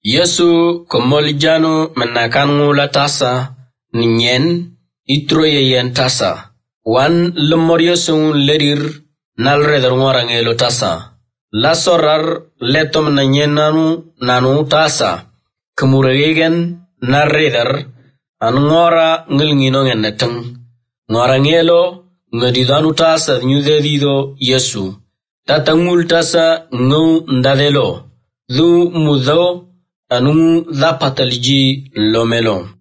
Yesu komolijano menakan ngula tasa nyen itroye yen tasa. Wan lemor Yesu lerir nalredar ngorangelo tasa. La sorar letom na nyenanu nanu tasa. Kemuregen narredar an ngora ngilngino ngeneteng. Ngorangelo ngedidanu tasa nyudedido Yesu. Tatangul tasa ngau ndadelo. Du mudo anu dhapataliji lomelo.